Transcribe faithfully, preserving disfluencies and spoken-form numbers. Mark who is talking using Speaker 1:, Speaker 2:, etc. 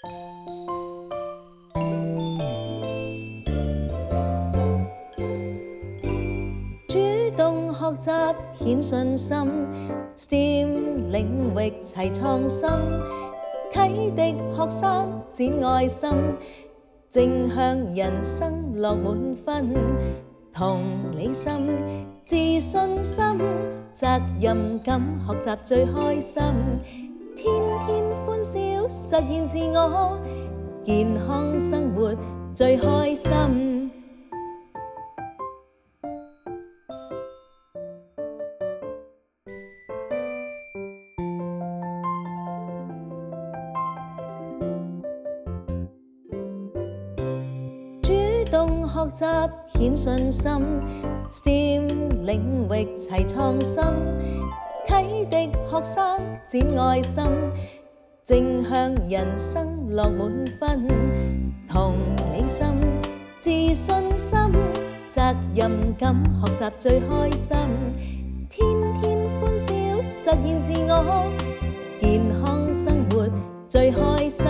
Speaker 1: 主動學習顯信心 ，S T E M 領域齊創新，啟迪學生展愛心，正向人生樂滿分，同理心、自信心、責任感，學習最開心，天天歡笑實現自我，健康生活最開心。主動學習顯信心 ，S T E M 領域齊創新，啟迪學生展愛心，正向人生樂滿分，同理心、自信心、責任感，學習最開心，天天歡笑實現自我，健康生活最開心。